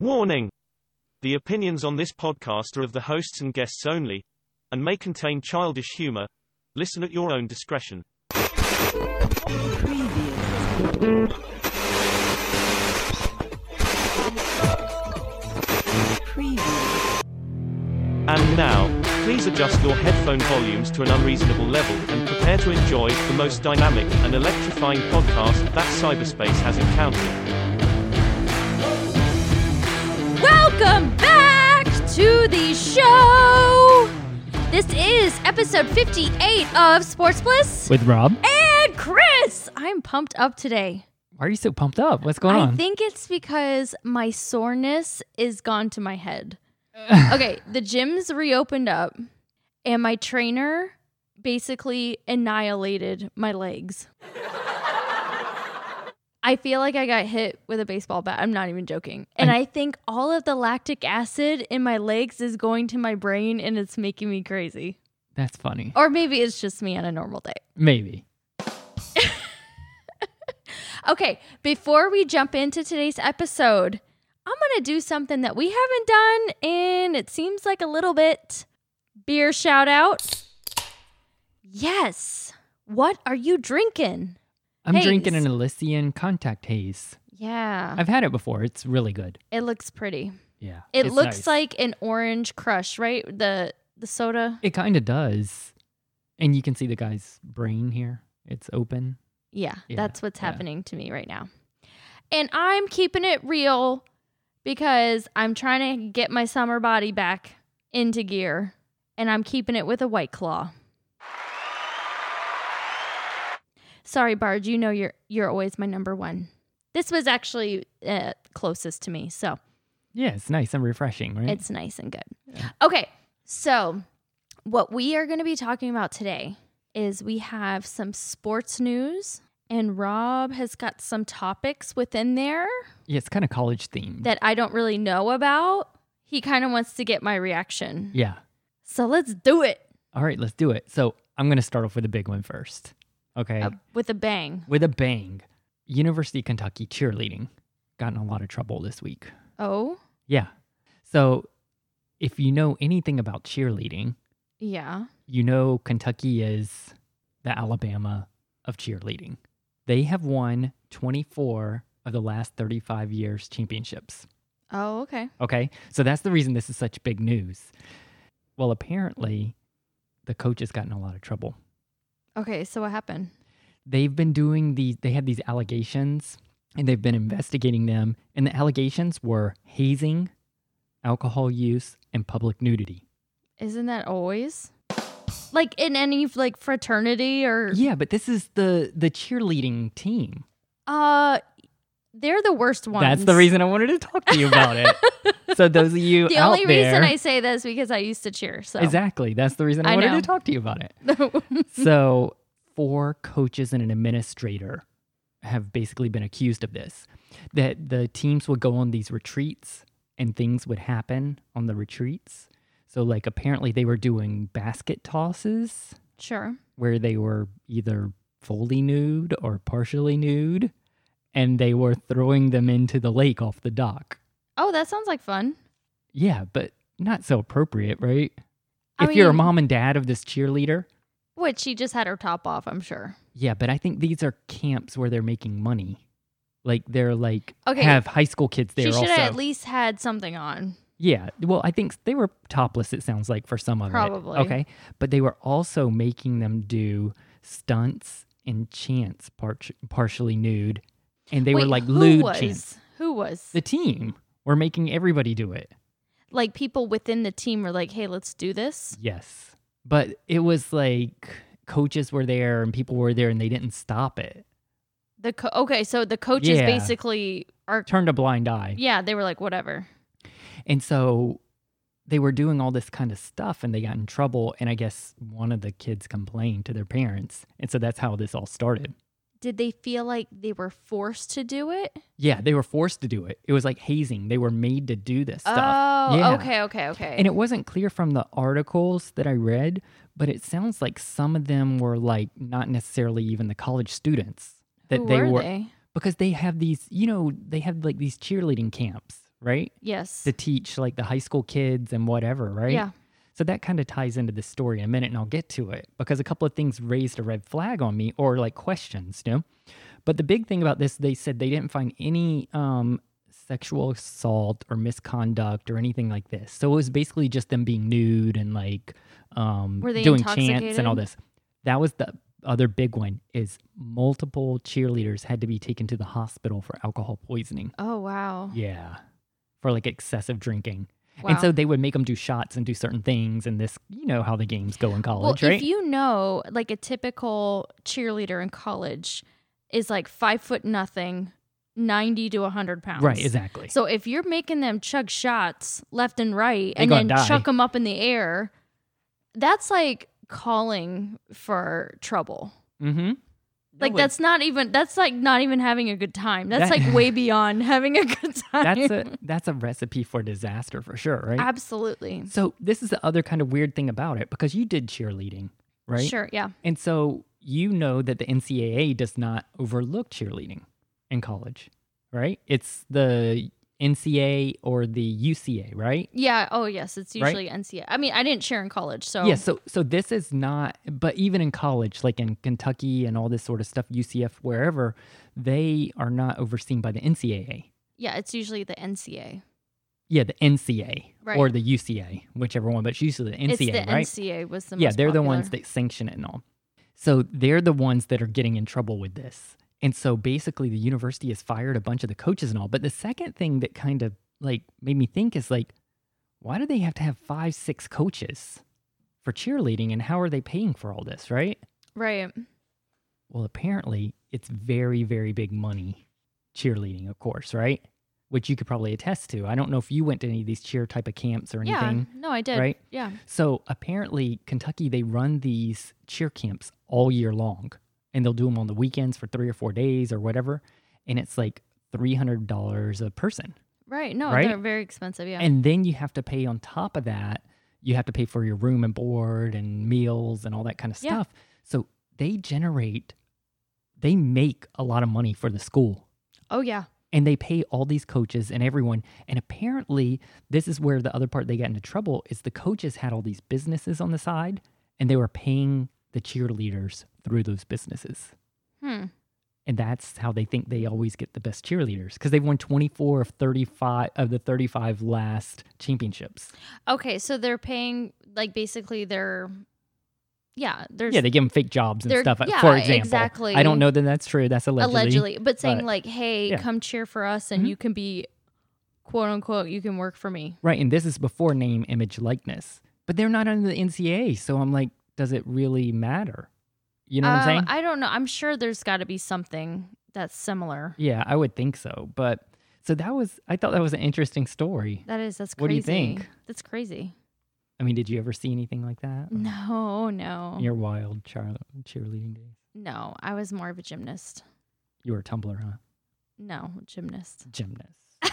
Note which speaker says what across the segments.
Speaker 1: Warning! The opinions on this podcast are of the hosts and guests only, and may contain childish humor. Listen at your own discretion. And now, please adjust your headphone volumes to an unreasonable level and prepare to enjoy the most dynamic and electrifying podcast that cyberspace has encountered.
Speaker 2: Welcome back to the show! This is episode 58 of Sports Bliss.
Speaker 3: With Rob.
Speaker 2: And Chris! I'm pumped up today.
Speaker 3: Why are you so pumped up? What's going on?
Speaker 2: I think it's because my soreness is gone to my head. Okay, the gym's reopened up, and my trainer basically annihilated my legs. I feel like I got hit with a baseball bat. I'm not even joking. And I think all of the lactic acid in my legs is going to my brain, and it's making me crazy.
Speaker 3: That's funny.
Speaker 2: Or maybe it's just me on a normal day.
Speaker 3: Maybe.
Speaker 2: Okay, before we jump into today's episode, I'm going to do something that we haven't done in, it seems like a little bit. Beer shout out. Yes. What are you drinking?
Speaker 3: I'm drinking
Speaker 2: Haze.
Speaker 3: an Elysian Contact Haze.
Speaker 2: Yeah.
Speaker 3: I've had it before. It's really good.
Speaker 2: It looks pretty.
Speaker 3: Yeah.
Speaker 2: It
Speaker 3: it's
Speaker 2: looks
Speaker 3: nice.
Speaker 2: like an Orange Crush, right? The soda.
Speaker 3: It kind of does. And you can see the guy's brain here. It's open.
Speaker 2: Yeah,
Speaker 3: Yeah,
Speaker 2: that's what's
Speaker 3: yeah.
Speaker 2: happening to me right now. And I'm keeping it real because I'm trying to get my summer body back into gear. And I'm keeping it with a White Claw. Sorry, Bard, you know you're always my number one. This was actually closest to me, so.
Speaker 3: Yeah, it's nice and refreshing, right?
Speaker 2: It's nice and good.
Speaker 3: Yeah.
Speaker 2: Okay, so what we are going to be talking about today is we have some sports news, and Rob has got some topics within there
Speaker 3: Yeah, it's kind of college themed.
Speaker 2: that I don't really know about. He kind of wants to get my reaction.
Speaker 3: Yeah.
Speaker 2: So let's do it
Speaker 3: All right, let's do it. So I'm going to start off with a big one first. Okay.
Speaker 2: with a bang.
Speaker 3: With a bang. University of Kentucky cheerleading got in a lot of trouble this week.
Speaker 2: Oh,
Speaker 3: Yeah. So if you know anything about cheerleading,
Speaker 2: yeah.
Speaker 3: you know Kentucky is the Alabama of cheerleading. They have won 24 of the last 35 years championships.
Speaker 2: Oh, okay.
Speaker 3: Okay? So that's the reason this is such big news. Well, apparently, the coach has gotten in a lot of trouble.
Speaker 2: Okay, so what happened?
Speaker 3: They've been doing they had these allegations, and they've been investigating them. And the allegations were hazing, alcohol use, and public nudity.
Speaker 2: Isn't that always? Like in any like fraternity or
Speaker 3: Yeah, but this is the cheerleading team.
Speaker 2: they're the worst ones.
Speaker 3: That's the reason I wanted to talk to you about it. So those of you
Speaker 2: The
Speaker 3: out
Speaker 2: only
Speaker 3: there,
Speaker 2: reason I say this because I used to cheer. So
Speaker 3: exactly, that's the reason I
Speaker 2: I
Speaker 3: wanted
Speaker 2: know.
Speaker 3: to talk to you about it. So 4 coaches and an administrator have basically been accused of this. That the teams would go on these retreats and things would happen on the retreats. So like apparently they were doing basket tosses
Speaker 2: Sure.
Speaker 3: where they were either fully nude or partially nude, and they were throwing them into the lake off the dock.
Speaker 2: Oh, that sounds like fun.
Speaker 3: Yeah, but not so appropriate, right?
Speaker 2: I
Speaker 3: If you're a
Speaker 2: mean-
Speaker 3: mom and dad of this cheerleader,
Speaker 2: Which she just had her top off, I'm sure.
Speaker 3: yeah, but I think these are camps where they're making money. Like they're like
Speaker 2: Okay.
Speaker 3: have high school kids there
Speaker 2: She should
Speaker 3: also.
Speaker 2: have at least had something on.
Speaker 3: Yeah, well, I think they were topless, it sounds like, for some of
Speaker 2: Probably.
Speaker 3: it. Okay, but they were also making them do stunts and chants partially nude, and they were
Speaker 2: Wait,
Speaker 3: like
Speaker 2: who
Speaker 3: lewd
Speaker 2: was?
Speaker 3: chants.
Speaker 2: Who was?
Speaker 3: The team were making everybody do it.
Speaker 2: Like people within the team were like, hey, let's do this.
Speaker 3: Yes, but it was like coaches were there and people were there, and they didn't stop it.
Speaker 2: Okay, so the coaches
Speaker 3: Yeah.
Speaker 2: basically are,
Speaker 3: Turned a blind eye.
Speaker 2: yeah, they were like, whatever.
Speaker 3: And so they were doing all this kind of stuff and they got in trouble. And I guess one of the kids complained to their parents. And so that's how this all started.
Speaker 2: Did they feel like they were forced to do it?
Speaker 3: Yeah, they were forced to do it. It was like hazing. They were made to do this stuff.
Speaker 2: Oh,
Speaker 3: Yeah.
Speaker 2: okay.
Speaker 3: And it wasn't clear from the articles that I read, but it sounds like some of them were like not necessarily even the college students. That
Speaker 2: Who
Speaker 3: they
Speaker 2: were
Speaker 3: were
Speaker 2: they?
Speaker 3: because they have these, you know, they have like these cheerleading camps right?
Speaker 2: Yes.
Speaker 3: To teach like the high school kids and whatever, right?
Speaker 2: Yeah.
Speaker 3: So that kind of ties into the story in a minute, and I'll get to it because a couple of things raised a red flag on me, or like questions, But the big thing about this, they said they didn't find any sexual assault or misconduct or anything like this. So it was basically just them being nude and like
Speaker 2: Were they
Speaker 3: doing chants and
Speaker 2: intoxicated?
Speaker 3: all this. That was the other big one, is multiple cheerleaders had to be taken to the hospital for alcohol poisoning.
Speaker 2: Oh, wow.
Speaker 3: Yeah. For like excessive drinking.
Speaker 2: Wow.
Speaker 3: And so they would make them do shots and do certain things. And this, you know how the games go in college,
Speaker 2: well,
Speaker 3: right?
Speaker 2: if you know, like a typical cheerleader in college is like 5'0", 90 to 100 pounds.
Speaker 3: Right, exactly.
Speaker 2: So if you're making them chug shots left and right
Speaker 3: They're
Speaker 2: and
Speaker 3: gonna
Speaker 2: then
Speaker 3: die.
Speaker 2: chuck them up in the air, that's like calling for trouble.
Speaker 3: Mm-hmm.
Speaker 2: Like that's not even having a good time. That's
Speaker 3: That-
Speaker 2: like way beyond having a good time.
Speaker 3: That's a recipe for disaster for sure, right?
Speaker 2: Absolutely.
Speaker 3: So this is the other kind of weird thing about it, because you did cheerleading, right?
Speaker 2: Sure, yeah.
Speaker 3: And so you know that the NCAA does not overlook cheerleading in college, right? It's the NCAA or the UCA, right?
Speaker 2: Yeah, oh yes, it's
Speaker 3: Right?
Speaker 2: usually NCAA. I mean, I didn't cheer in college, so
Speaker 3: Yeah, so this is not, but even in college, like in Kentucky and all this sort of stuff, UCF, wherever, they are not overseen by the NCAA.
Speaker 2: yeah, it's usually the NCAA.
Speaker 3: Yeah, the NCAA
Speaker 2: Right.
Speaker 3: or the UCA, whichever one, but it's usually the NCAA,
Speaker 2: It's the
Speaker 3: right?
Speaker 2: NCAA was the
Speaker 3: Yeah,
Speaker 2: most
Speaker 3: they're the
Speaker 2: popular.
Speaker 3: ones that sanction it and all. So they're the ones that are getting in trouble with this. And so basically the university has fired a bunch of the coaches and all. But the second thing that kind of like made me think is like, why do they have to have 5-6 coaches for cheerleading, and how are they paying for all this, right?
Speaker 2: Right.
Speaker 3: Well, apparently it's very, very big money, cheerleading, of course, right? Which you could probably attest to. I don't know if you went to any of these cheer type of camps or anything.
Speaker 2: Yeah. No, I did.
Speaker 3: right?
Speaker 2: Yeah.
Speaker 3: So apparently Kentucky, they run these cheer camps all year long, and they'll do them on the weekends for 3 or 4 days or whatever. And it's like $300 a person.
Speaker 2: Right. No,
Speaker 3: Right?
Speaker 2: they're very expensive. Yeah.
Speaker 3: And then you have to pay on top of that, you have to pay for your room and board and meals and all that kind of
Speaker 2: Yeah.
Speaker 3: stuff. So they make a lot of money for the school.
Speaker 2: oh yeah.
Speaker 3: And they pay all these coaches and everyone. And apparently, this is where the other part they got into trouble is the coaches had all these businesses on the side, and they were paying the cheerleaders through those businesses. And that's how they think they always get the best cheerleaders, because they've won 24 of 35 of the 35 last championships.
Speaker 2: Okay, so they're paying like basically there's
Speaker 3: Yeah, they give them fake jobs and
Speaker 2: They're-
Speaker 3: stuff,
Speaker 2: yeah,
Speaker 3: for example.
Speaker 2: exactly.
Speaker 3: I don't know that that's true. That's
Speaker 2: allegedly, but saying
Speaker 3: but-
Speaker 2: like, hey,
Speaker 3: yeah.
Speaker 2: come cheer for us and
Speaker 3: Mhm.
Speaker 2: you can be quote unquote, you can work for me.
Speaker 3: Right, and this is before name, image, likeness. But they're not under the NCAA, so I'm like, does it really matter? You know what I'm saying?
Speaker 2: I don't know. I'm sure there's got to be something that's similar.
Speaker 3: Yeah, I would think so. But so I thought that was an interesting story.
Speaker 2: That's crazy.
Speaker 3: What do you think?
Speaker 2: That's crazy.
Speaker 3: I mean, did you ever see anything like that?
Speaker 2: No.
Speaker 3: In your wild cheerleading days?
Speaker 2: No, I was more of a gymnast.
Speaker 3: You were a tumbler, huh?
Speaker 2: No, gymnast.
Speaker 3: Gymnast.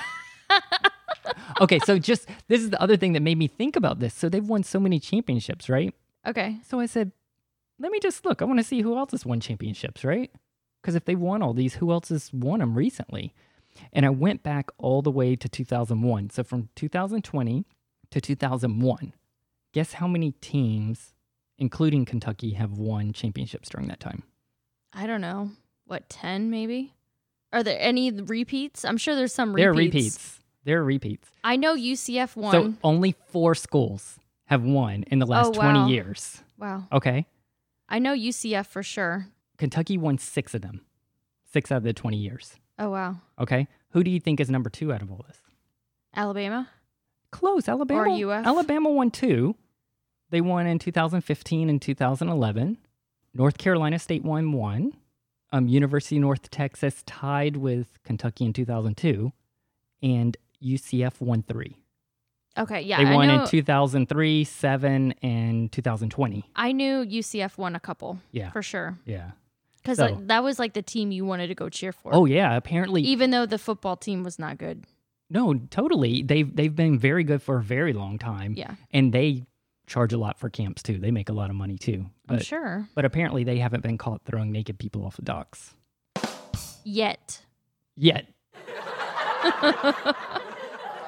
Speaker 3: Okay, so this is the other thing that made me think about this. So they've won so many championships, right?
Speaker 2: Okay.
Speaker 3: So I said, let me just look. I want to see who else has won championships, right? Because if they won all these, who else has won them recently? And I went back all the way to 2001. So from 2020 to 2001, guess how many teams, including Kentucky, have won championships during that time?
Speaker 2: I don't know. What, 10 maybe? Are there any repeats? I'm sure there's some
Speaker 3: There are
Speaker 2: repeats.
Speaker 3: repeats.
Speaker 2: I know UCF won.
Speaker 3: So only 4 schools have won in the last 20
Speaker 2: wow.
Speaker 3: years.
Speaker 2: Wow.
Speaker 3: Okay.
Speaker 2: I know UCF for sure.
Speaker 3: Kentucky won 6 of them. 6 out of the 20 years.
Speaker 2: Oh, wow.
Speaker 3: Okay. Who do you think is number 2 out of all this?
Speaker 2: Alabama?
Speaker 3: Close. Alabama.
Speaker 2: Or UF?
Speaker 3: Alabama won 2. They won in 2015 and 2011. North Carolina State won 1. University of North Texas tied with Kentucky in 2002. And UCF won 3.
Speaker 2: Okay, yeah.
Speaker 3: They won
Speaker 2: I know,
Speaker 3: in 2003, 7, and 2020.
Speaker 2: I knew UCF won a couple.
Speaker 3: Yeah.
Speaker 2: For sure.
Speaker 3: Yeah.
Speaker 2: Because
Speaker 3: So-
Speaker 2: that was like the team you wanted to go cheer for.
Speaker 3: Oh, yeah. Apparently.
Speaker 2: Even though the football team was not good.
Speaker 3: No, totally. They've been very good for a very long time.
Speaker 2: Yeah.
Speaker 3: And they charge a lot for camps, too. They make a lot of money, too.
Speaker 2: I'm
Speaker 3: But,
Speaker 2: sure.
Speaker 3: but apparently they haven't been caught throwing naked people off the docks.
Speaker 2: Yet.
Speaker 3: Yet.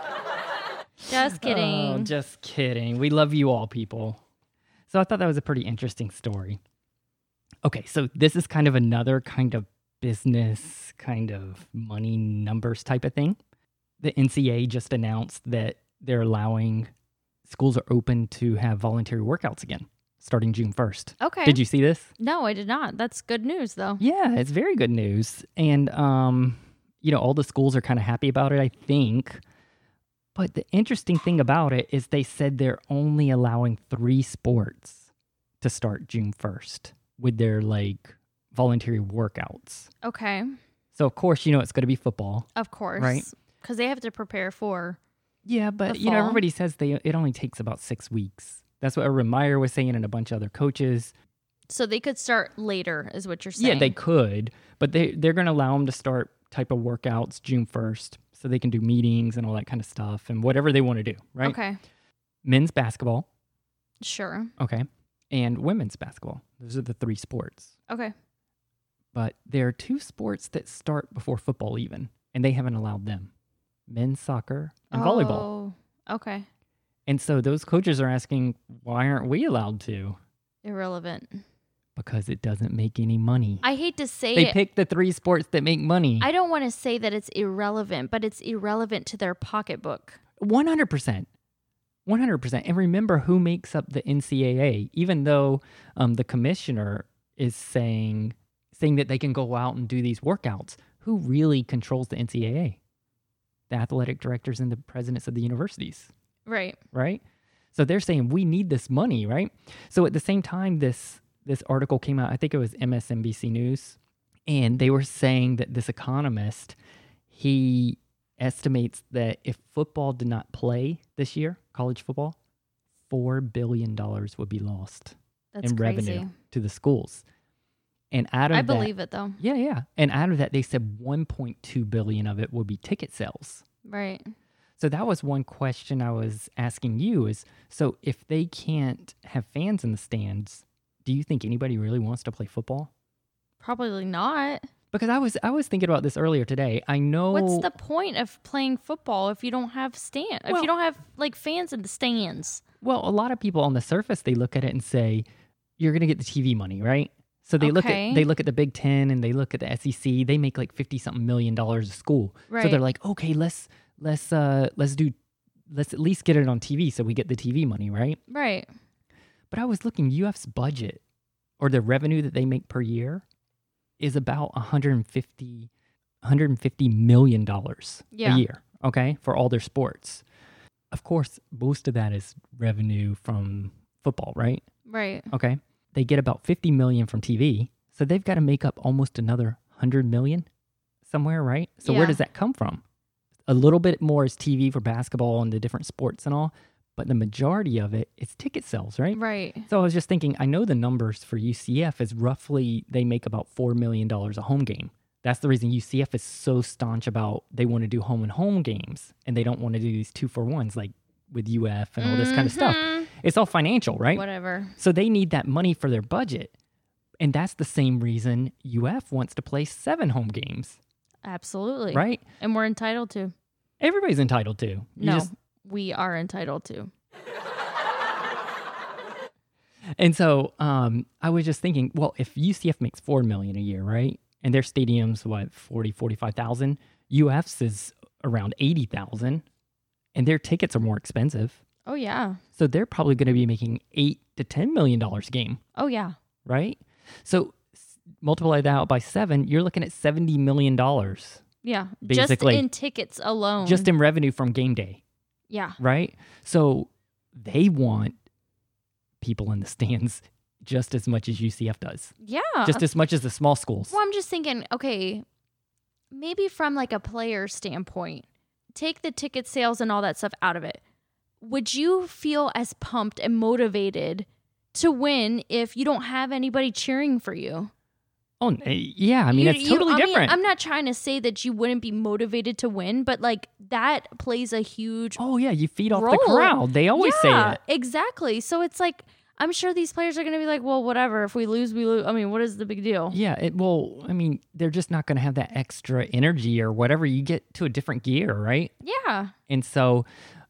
Speaker 2: Just kidding.
Speaker 3: Oh, just kidding. We love you all, people. So I thought that was a pretty interesting story. Okay, so this is kind of another kind of business, kind of money numbers type of thing. The NCAA just announced that they're allowing schools are open to have voluntary workouts again starting June 1st.
Speaker 2: Okay.
Speaker 3: Did you see this?
Speaker 2: No, I did not. That's good news, though.
Speaker 3: Yeah, it's very good news. And, all the schools are kind of happy about it, I think. But the interesting thing about it is they said they're only allowing 3 sports to start June 1st with their, voluntary workouts.
Speaker 2: Okay.
Speaker 3: So, of course, it's going to be football.
Speaker 2: Of course.
Speaker 3: Right.
Speaker 2: Because they have to prepare for.
Speaker 3: Yeah, but,
Speaker 2: the fall.
Speaker 3: everybody says it only takes about 6 weeks. That's what Urban Meyer was saying and a bunch of other coaches.
Speaker 2: So they could start later, is what you're saying.
Speaker 3: Yeah, they could, but they're going to allow them to start type of workouts June 1st so they can do meetings and all that kind of stuff and whatever they want to do, right?
Speaker 2: Okay.
Speaker 3: Men's basketball,
Speaker 2: Sure.
Speaker 3: okay, and women's basketball. Those are the 3 sports.
Speaker 2: Okay.
Speaker 3: But there are 2 sports that start before football even, and they haven't allowed them. Men's soccer and volleyball.
Speaker 2: Oh, okay.
Speaker 3: And so those coaches are asking, why aren't we allowed to?
Speaker 2: Irrelevant.
Speaker 3: Because it doesn't make any money.
Speaker 2: I hate to say
Speaker 3: They
Speaker 2: it.
Speaker 3: pick the 3 sports that make money.
Speaker 2: I don't want to say that it's irrelevant, but it's irrelevant to their pocketbook.
Speaker 3: 100%. 100%. And remember who makes up the NCAA, even though the commissioner is saying that they can go out and do these workouts. Who really controls the NCAA? The athletic directors and the presidents of the universities,
Speaker 2: Right.
Speaker 3: right? So they're saying we need this money, right? So at the same time, this article came out, I think it was MSNBC News, and they were saying that this economist, he estimates that if football did not play this year, college football, $4 billion would be lost
Speaker 2: That's
Speaker 3: in
Speaker 2: crazy.
Speaker 3: revenue to the schools. And out of
Speaker 2: I
Speaker 3: that,
Speaker 2: believe it, though.
Speaker 3: Yeah. And out of that, they said 1.2 billion of it would be ticket sales.
Speaker 2: Right.
Speaker 3: So that was one question I was asking you is, so if they can't have fans in the stands, do you think anybody really wants to play football?
Speaker 2: Probably not.
Speaker 3: Because I was thinking about this earlier today. I know.
Speaker 2: What's the point of playing football if you don't have if you don't have fans in the stands?
Speaker 3: Well, a lot of people on the surface, they look at it and say, you're going to get the TV money, right? So they look at the Big Ten and they look at the SEC. They make like $50-something million a school.
Speaker 2: Right.
Speaker 3: So they're like, okay, let's at least get it on TV so we get the TV money, right?
Speaker 2: Right.
Speaker 3: But I was looking, UF's budget or the revenue that they make per year is about $150 million a year, okay, for all their sports. Of course, most of that is revenue from football, right?
Speaker 2: Right.
Speaker 3: Okay. They get about 50 million from TV. So they've got to make up almost another 100 million somewhere, right? So where does that come from? A little bit more is TV for basketball and the different sports and all, but the majority of it is ticket sales, right?
Speaker 2: Right.
Speaker 3: So I was just thinking, I know the numbers for UCF is roughly, they make about $4 million a home game. That's the reason UCF is so staunch about they want to do home and home games and they don't want to do these 2-for-1s like with UF and all this kind of stuff. It's all financial, right?
Speaker 2: Whatever.
Speaker 3: So they need that money for their budget. And that's the same reason UF wants to play 7 home games,
Speaker 2: Absolutely.
Speaker 3: right?
Speaker 2: And we're entitled to.
Speaker 3: Everybody's entitled to.
Speaker 2: We are entitled to.
Speaker 3: And so I was just thinking, well, if UCF makes $4 million a year, right? And their stadium's 45,000. UF's is around 80,000, and their tickets are more expensive.
Speaker 2: Oh, yeah.
Speaker 3: So they're probably going to be making $8 to $10 million a game,
Speaker 2: Oh, yeah.
Speaker 3: right? So multiply that out by 7, you're looking at $70 million
Speaker 2: Yeah.
Speaker 3: Basically.
Speaker 2: Just in tickets alone.
Speaker 3: just in revenue from game day,
Speaker 2: Yeah.
Speaker 3: right? So they want people in the stands just as much as UCF does,
Speaker 2: Yeah.
Speaker 3: just as much as the small schools.
Speaker 2: Well, I'm just thinking, okay, maybe from like a player standpoint, take the ticket sales and all that stuff out of it. Would you feel as pumped and motivated to win if you don't have anybody cheering for you?
Speaker 3: Oh, yeah. I mean, it's totally different.
Speaker 2: I'm not trying to say that you wouldn't be motivated to win, but like that plays a huge
Speaker 3: Oh, yeah. You feed off
Speaker 2: role.
Speaker 3: the crowd. They always say it.
Speaker 2: Exactly. So it's like, I'm sure these players are going to be like, well, whatever. If we lose, we lose. I mean, what is the big deal?
Speaker 3: Yeah. I mean, they're just not going to have that extra energy or whatever. You get to a different gear, right?
Speaker 2: Yeah.
Speaker 3: And so,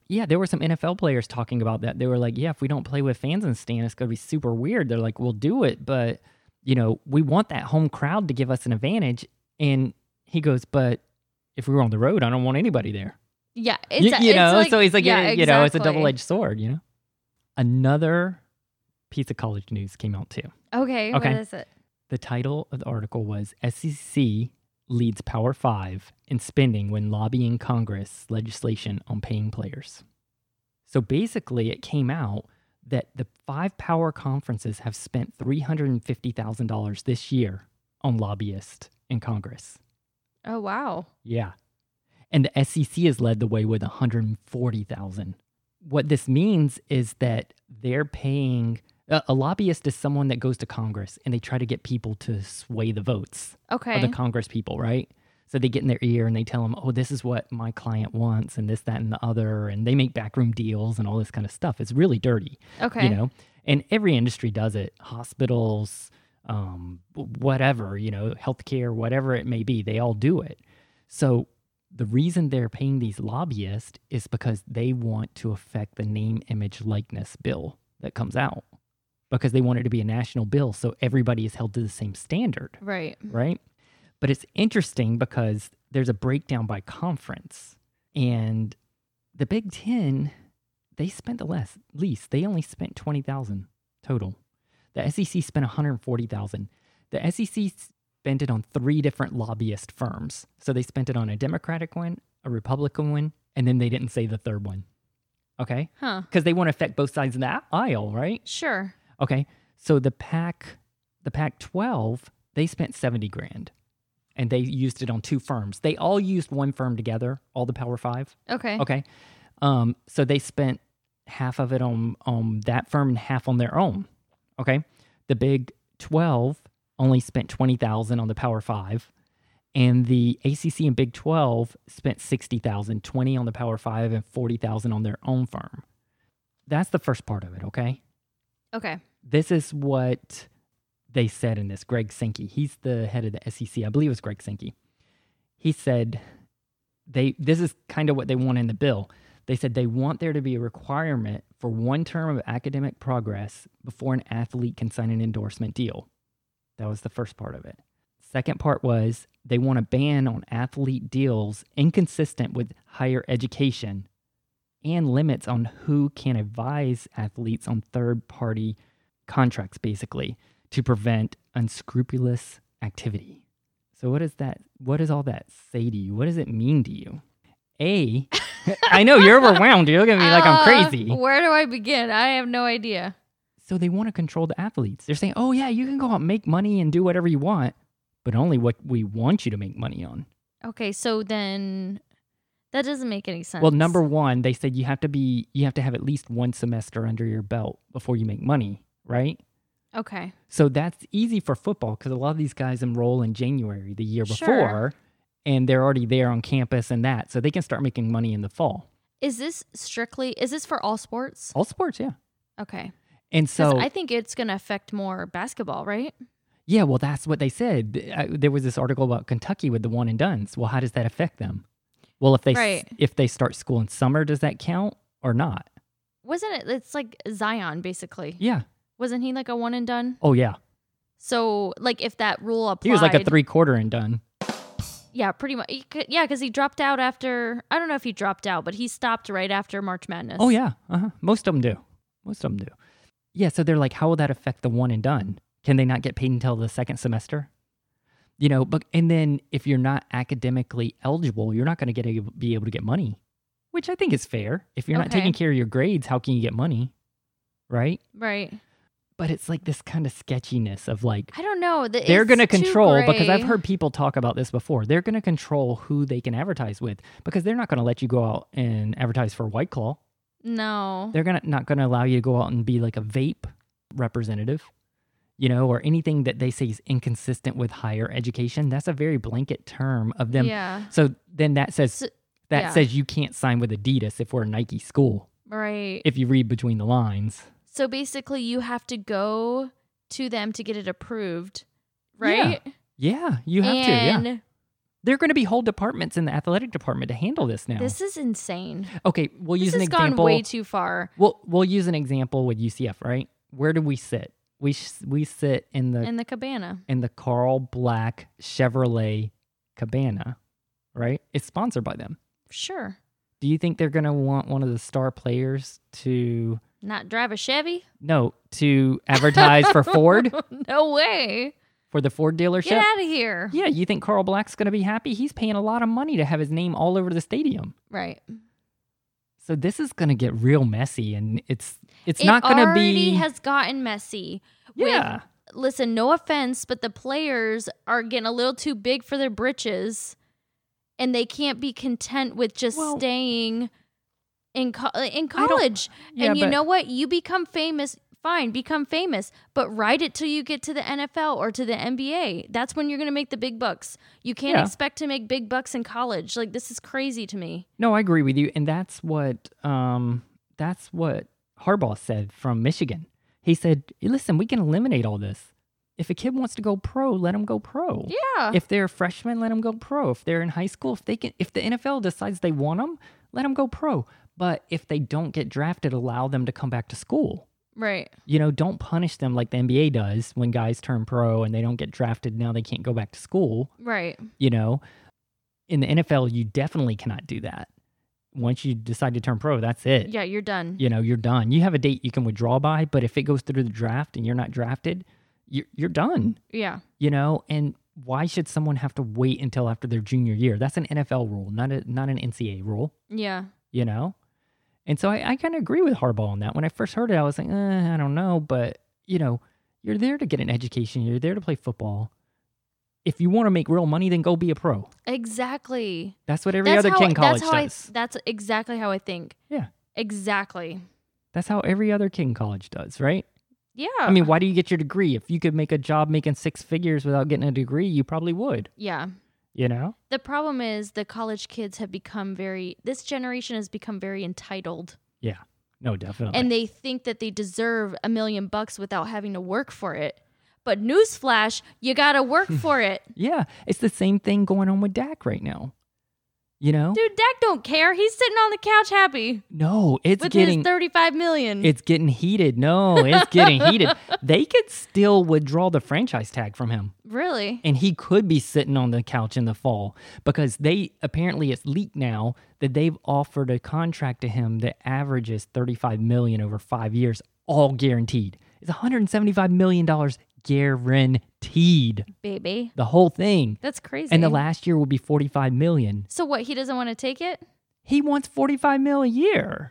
Speaker 3: Yeah, there were some NFL players talking about that. They were like, yeah, if we don't play with fans in the stand, it's going to be super weird. They're like, we'll do it, but, we want that home crowd to give us an advantage. And he goes, but if we were on the road, I don't want anybody there.
Speaker 2: Yeah.
Speaker 3: So he's like,
Speaker 2: yeah,
Speaker 3: it's a
Speaker 2: exactly.
Speaker 3: double-edged sword, Another piece of college news came out too.
Speaker 2: Okay, what is it?
Speaker 3: The title of the article was SEC leads Power 5 in spending when lobbying Congress legislation on paying players. So basically, it came out that the 5 power conferences have spent $350,000 this year on lobbyists in Congress.
Speaker 2: Oh, wow.
Speaker 3: Yeah. And the SEC has led the way with $140,000. What this means is that they're paying... A lobbyist is someone that goes to Congress and they try to get people to sway the votes of the Congress people, right? So they get in their ear and they tell them, oh, this is what my client wants and this, that, and the other. And they make backroom deals and all this kind of stuff. It's really dirty, And every industry does it. Hospitals, whatever, healthcare, whatever it may be, they all do it. So the reason they're paying these lobbyists is because they want to affect the name, image, likeness bill that comes out. Because they want it to be a national bill, so everybody is held to the same standard.
Speaker 2: Right.
Speaker 3: But it's interesting because there's a breakdown by conference. And the Big Ten, they spent the least. They only spent $20,000 total. The SEC spent $140,000. The SEC spent it on 3 different lobbyist firms. So they spent it on a Democratic one, a Republican one, and then they didn't say the third one. Okay?
Speaker 2: Huh.
Speaker 3: Because they want to affect both sides of the aisle, right?
Speaker 2: Sure.
Speaker 3: Okay, so the Pac-12, they spent $70,000, and they used it on 2 firms. They all used one firm together, all the Power 5.
Speaker 2: Okay.
Speaker 3: So they spent half of it on that firm and half on their own. Okay, the Big 12 only spent $20,000 on the Power 5, and the ACC and Big 12 spent $60,000, $20,000 on the Power 5, and $40,000 on their own firm. That's the first part of it. Okay.
Speaker 2: Okay.
Speaker 3: This is what they said in this. Greg Sankey, he's the head of the SEC. I believe it was Greg Sankey. He said this is kind of what they want in the bill. They said they want there to be a requirement for 1 term of academic progress before an athlete can sign an endorsement deal. That was the first part of it. Second part was they want a ban on athlete deals inconsistent with higher education and limits on who can advise athletes on third-party contracts, basically, to prevent unscrupulous activity. So what does all that say to you? What does it mean to you? I know, you're overwhelmed. You're looking at me like I'm crazy.
Speaker 2: Where do I begin? I have no idea.
Speaker 3: So they want to control the athletes. They're saying, oh, yeah, you can go out and make money and do whatever you want, but only what we want you to make money on.
Speaker 2: Okay, so then... That doesn't make any sense.
Speaker 3: Well, number one, they said you have to have at least 1 semester under your belt before you make money, right?
Speaker 2: Okay.
Speaker 3: So that's easy for football because a lot of these guys enroll in January the year before, and they're already there on campus and that, so they can start making money in the fall.
Speaker 2: Is this for all sports?
Speaker 3: All sports, yeah.
Speaker 2: Okay.
Speaker 3: And so
Speaker 2: I think it's going to affect more basketball, right?
Speaker 3: Yeah, well, that's what they said. There was this article about Kentucky with the one and dones. Well, how does that affect them? Well, if they start school in summer, does that count or not?
Speaker 2: Wasn't it? It's like Zion, basically.
Speaker 3: Yeah.
Speaker 2: Wasn't he like a one and done?
Speaker 3: Oh, yeah.
Speaker 2: So, like, if that rule applied...
Speaker 3: He was like a 3/4 and done.
Speaker 2: Yeah, pretty much. Yeah, because he dropped out after... I don't know if he dropped out, but he stopped right after March Madness.
Speaker 3: Oh, yeah. Most of them do. Yeah, so they're like, how will that affect the one and done? Can they not get paid until the second semester? And then if you're not academically eligible, you're not going to be able to get money, which I think is fair. If you're not taking care of your grades, how can you get money? Right?
Speaker 2: Right.
Speaker 3: But it's like this kind of sketchiness of like...
Speaker 2: I don't know.
Speaker 3: They're going to control, because I've heard people talk about this before. They're going to control who they can advertise with because they're not going to let you go out and advertise for White Claw.
Speaker 2: No.
Speaker 3: They're not going to allow you to go out and be like a vape representative, or anything that they say is inconsistent with higher education. That's a very blanket term of them.
Speaker 2: Yeah.
Speaker 3: So then that says says you can't sign with Adidas if we're a Nike school.
Speaker 2: Right.
Speaker 3: If you read between the lines.
Speaker 2: So basically you have to go to them to get it approved, right?
Speaker 3: Yeah, you have to, yeah. There are going to be whole departments in the athletic department to handle this now.
Speaker 2: This is insane.
Speaker 3: Okay, we'll use
Speaker 2: This
Speaker 3: an
Speaker 2: has
Speaker 3: example.
Speaker 2: gone way too far.
Speaker 3: We'll use an example with UCF, right? Where do we sit? We sit in
Speaker 2: In the cabana.
Speaker 3: the Carl Black Chevrolet Cabana, right? It's sponsored by them.
Speaker 2: Sure.
Speaker 3: Do you think they're going to want one of the star players to
Speaker 2: Not drive a Chevy?
Speaker 3: to advertise for Ford,
Speaker 2: No way.
Speaker 3: for the Ford dealership?
Speaker 2: Get out of here.
Speaker 3: Yeah, you think Carl Black's going to be happy? He's paying a lot of money to have his name all over the stadium.
Speaker 2: Right.
Speaker 3: So this is going to get real messy, and it's not going to
Speaker 2: It already
Speaker 3: be.
Speaker 2: has gotten messy.
Speaker 3: Yeah.
Speaker 2: Listen, no offense, but the players are getting a little too big for their britches, and they can't be content with just staying in college.
Speaker 3: Yeah,
Speaker 2: and you
Speaker 3: but-
Speaker 2: know what? You become famous. Fine, become famous, but ride it till you get to the NFL or to the NBA. That's when you're going to make the big bucks. You can't
Speaker 3: Yeah.
Speaker 2: expect to make big bucks in college. Like, this is crazy to me.
Speaker 3: No, I agree with you, and that's what Harbaugh said from Michigan. He said, "Listen, we can eliminate all this. If a kid wants to go pro, let them go pro.
Speaker 2: Yeah.
Speaker 3: If they're a freshman, let them go pro. If they're in high school, if the NFL decides they want them, let them go pro. But if they don't get drafted, allow them to come back to school."
Speaker 2: Right.
Speaker 3: You know, don't punish them like the NBA does when guys turn pro and they don't get drafted. Now they can't go back to school.
Speaker 2: Right.
Speaker 3: You know, in the NFL, you definitely cannot do that. Once you decide to turn pro, that's it.
Speaker 2: Yeah, you're done.
Speaker 3: You know, you're done. You have a date you can withdraw by, but if it goes through the draft and you're not drafted, you're done.
Speaker 2: Yeah.
Speaker 3: You know, and why should someone have to wait until after their junior year? That's an NFL rule, not an NCAA rule.
Speaker 2: Yeah.
Speaker 3: You know? And so I kind of agree with Harbaugh on that. When I first heard it, I was like, I don't know. But, you know, you're there to get an education. You're there to play football. If you want to make real money, then go be a pro.
Speaker 2: Exactly.
Speaker 3: That's what every other king college does.
Speaker 2: That's exactly how I think.
Speaker 3: Yeah.
Speaker 2: Exactly.
Speaker 3: That's how every other king college does, right?
Speaker 2: Yeah.
Speaker 3: I mean, why do you get your degree? If you could make a job making six figures without getting a degree, you probably would.
Speaker 2: Yeah.
Speaker 3: You know?
Speaker 2: The problem is the college kids have become this generation has become very entitled.
Speaker 3: Yeah. No, definitely.
Speaker 2: And they think that they deserve $1 million without having to work for it. But newsflash, you got to work for it.
Speaker 3: Yeah. It's the same thing going on with Dak right now. You know?
Speaker 2: Dude, Dak don't care. He's sitting on the couch happy
Speaker 3: No, it's
Speaker 2: with
Speaker 3: getting
Speaker 2: his $35 million.
Speaker 3: It's getting heated. No, it's getting heated. They could still withdraw the franchise tag from him.
Speaker 2: Really?
Speaker 3: And he could be sitting on the couch in the fall because it's leaked now that they've offered a contract to him that averages $35 million over 5 years, all guaranteed. It's $175 million guaranteed.
Speaker 2: Baby.
Speaker 3: The whole thing.
Speaker 2: That's crazy.
Speaker 3: And the last year will be $45 million.
Speaker 2: So what, he doesn't want to take it?
Speaker 3: He wants $45 million a year.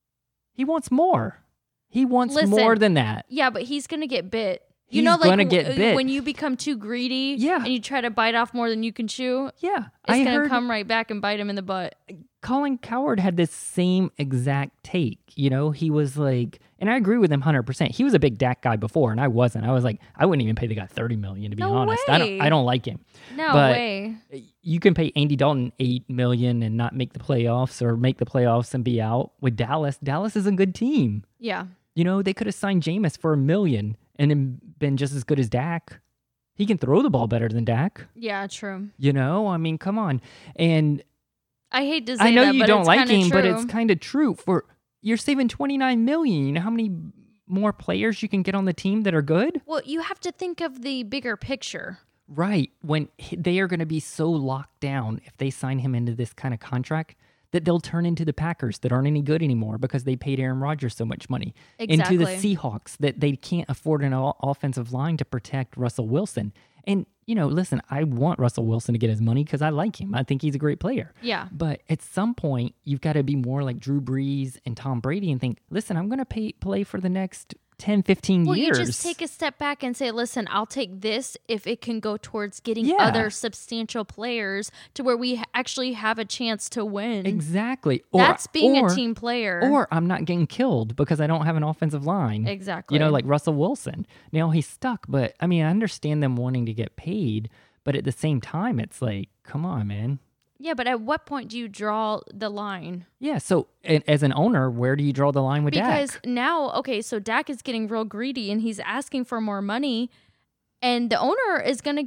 Speaker 3: He wants more. He wants
Speaker 2: Listen,
Speaker 3: more than that.
Speaker 2: Yeah, but he's going to get bit.
Speaker 3: He's gonna get bit.
Speaker 2: When you become too greedy
Speaker 3: Yeah.
Speaker 2: and you try to bite off more than you can chew,
Speaker 3: Yeah.
Speaker 2: it's going to come right back and bite him in the butt.
Speaker 3: Colin Cowherd had this same exact take. You know, he was like, and I agree with him 100%. He was a big Dak guy before, and I wasn't. I was like, I wouldn't even pay the guy $30 million, to be
Speaker 2: No
Speaker 3: honest.
Speaker 2: way.
Speaker 3: I don't like him.
Speaker 2: No
Speaker 3: But
Speaker 2: way.
Speaker 3: You can pay Andy Dalton $8 million and not make the playoffs, or make the playoffs and be out. With Dallas, Dallas is a good team.
Speaker 2: Yeah.
Speaker 3: You know, they could have signed Jameis for $1 million and then been just as good as Dak. He can throw the ball better than Dak.
Speaker 2: Yeah, true.
Speaker 3: You know, I mean, come on. And
Speaker 2: I hate to say
Speaker 3: I know
Speaker 2: that,
Speaker 3: you
Speaker 2: but
Speaker 3: don't
Speaker 2: it's
Speaker 3: like
Speaker 2: kinda
Speaker 3: him, but
Speaker 2: true.
Speaker 3: it's kind of true. You're saving $29 million. You know how many more players you can get on the team that are good?
Speaker 2: Well, you have to think of the bigger picture.
Speaker 3: Right. When they are going to be so locked down if they sign him into this kind of contract that they'll turn into the Packers that aren't any good anymore because they paid Aaron Rodgers so much money.
Speaker 2: Exactly.
Speaker 3: Into the Seahawks that they can't afford an offensive line to protect Russell Wilson. And, you know, listen, I want Russell Wilson to get his money because I like him. I think he's a great player.
Speaker 2: Yeah.
Speaker 3: But at some point, you've got to be more like Drew Brees and Tom Brady and think, listen, I'm going to play for the next 10, 15
Speaker 2: Well,
Speaker 3: years.
Speaker 2: you just take a step back and say, listen, I'll take this if it can go towards getting
Speaker 3: Yeah.
Speaker 2: other substantial players to where we actually have a chance to win.
Speaker 3: Exactly.
Speaker 2: That's being a team player.
Speaker 3: Or I'm not getting killed because I don't have an offensive line.
Speaker 2: Exactly.
Speaker 3: You know, like Russell Wilson. Now he's stuck, but I mean, I understand them wanting to get paid, but at the same time, it's like, come on, man.
Speaker 2: Yeah, but at what point do you draw the line?
Speaker 3: Yeah, so as an owner, where do you draw the line with
Speaker 2: Because
Speaker 3: Dak?
Speaker 2: now, okay, so Dak is getting real greedy and he's asking for more money, and the owner is going to get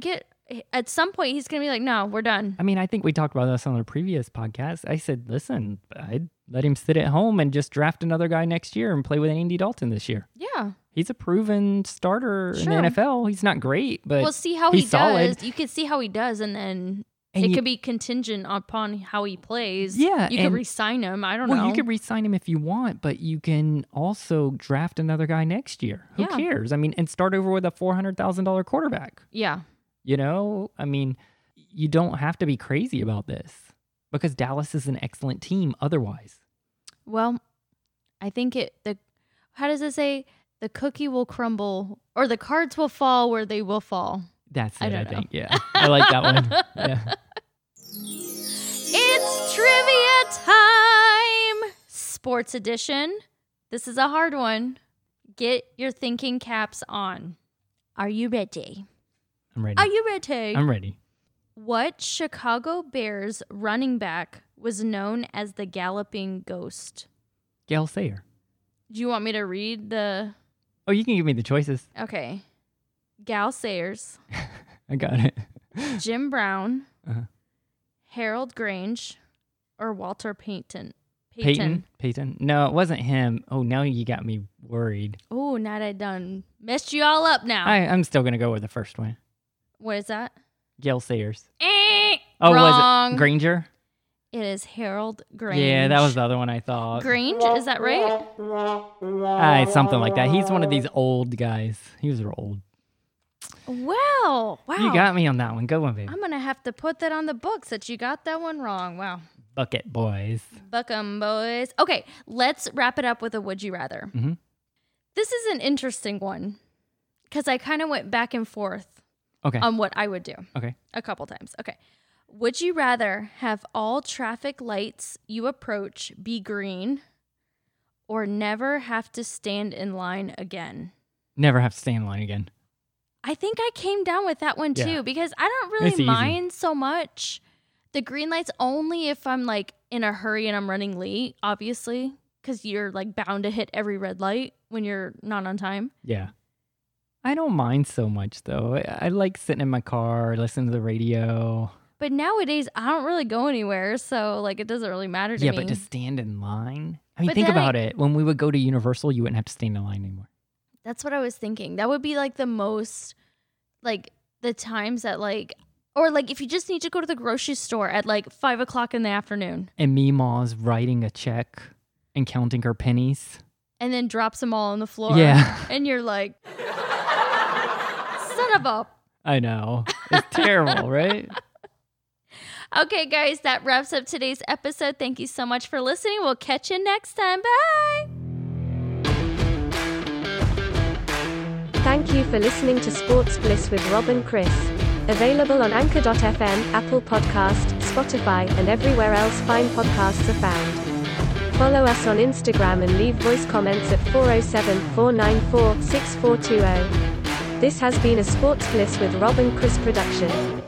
Speaker 2: at some point he's going to be like, no, we're done.
Speaker 3: I mean, I think we talked about this on a previous podcast. I said, listen, I'd let him sit at home and just draft another guy next year and play with Andy Dalton this year.
Speaker 2: Yeah.
Speaker 3: He's a proven starter in the NFL. He's not great, but
Speaker 2: we'll see how
Speaker 3: he's solid.
Speaker 2: does. You can see how he does, and then it could be contingent upon how he plays.
Speaker 3: Yeah.
Speaker 2: You could re-sign him. I don't know.
Speaker 3: Well, you could re-sign him if you want, but you can also draft another guy next year. Who cares? I mean, and start over with a $400,000 quarterback.
Speaker 2: Yeah.
Speaker 3: You know, I mean, you don't have to be crazy about this because Dallas is an excellent team otherwise.
Speaker 2: Well, I think how does it say? The cookie will crumble or the cards will fall where they will fall.
Speaker 3: That's it, I think. Yeah. I like that one. Yeah.
Speaker 2: It's trivia time. Sports edition. This is a hard one. Get your thinking caps on. Are you ready?
Speaker 3: I'm ready.
Speaker 2: Are you ready?
Speaker 3: I'm ready.
Speaker 2: What Chicago Bears running back was known as the Galloping Ghost?
Speaker 3: Gale Sayers.
Speaker 2: Do you want me to read the...
Speaker 3: Oh, you can give me the choices.
Speaker 2: Okay. Gale Sayers.
Speaker 3: I got it.
Speaker 2: Jim Brown. Harold Grange. Or Walter Payton.
Speaker 3: Payton. No, it wasn't him. Oh, now you got me worried.
Speaker 2: Oh, now I done messed you all up now.
Speaker 3: I'm still going to go with the first one.
Speaker 2: What is that?
Speaker 3: Gale Sayers.
Speaker 2: Wrong.
Speaker 3: Was it Granger?
Speaker 2: It is Harold Grange.
Speaker 3: Yeah, that was the other one I thought.
Speaker 2: Grange, is that right?
Speaker 3: It's something like that. He's one of these old guys. He was real old.
Speaker 2: Wow.
Speaker 3: You got me on that one. Go on, baby.
Speaker 2: I'm going to have to put that on the books that you got that one wrong. Wow.
Speaker 3: Bucket boys.
Speaker 2: Buck 'em, boys. Okay, let's wrap it up with a would you rather.
Speaker 3: Mm-hmm.
Speaker 2: This is an interesting one because I kind of went back and forth on what I would do.
Speaker 3: Okay.
Speaker 2: A couple times. Okay. Would you rather have all traffic lights you approach be green or never have to stand in line again?
Speaker 3: Never have to stay in line again.
Speaker 2: I think I came down with that one too because I don't really mind so much the green lights only if I'm like in a hurry and I'm running late, obviously, because you're like bound to hit every red light when you're not on time.
Speaker 3: Yeah. I don't mind so much though. I like sitting in my car, listening to the radio.
Speaker 2: But nowadays, I don't really go anywhere, so like it doesn't really matter to me.
Speaker 3: Yeah, but to stand in line? I mean, think about it. When we would go to Universal, you wouldn't have to stand in line anymore.
Speaker 2: That's what I was thinking. That would be like the most, like the times that like, or like if you just need to go to the grocery store at like 5 o'clock in the afternoon.
Speaker 3: And Meemaw's writing a check and counting her pennies.
Speaker 2: And then drops them all on the floor.
Speaker 3: Yeah.
Speaker 2: And you're like, son of a...
Speaker 3: I know. It's terrible, right?
Speaker 2: Okay, guys, that wraps up today's episode. Thank you so much for listening. We'll catch you next time. Bye.
Speaker 4: Thank you for listening to Sports Bliss with Rob and Chris. Available on Anchor.fm, Apple Podcast, Spotify, and everywhere else fine podcasts are found. Follow us on Instagram and leave voice comments at 407-494-6420. This has been a Sports Bliss with Rob and Chris production.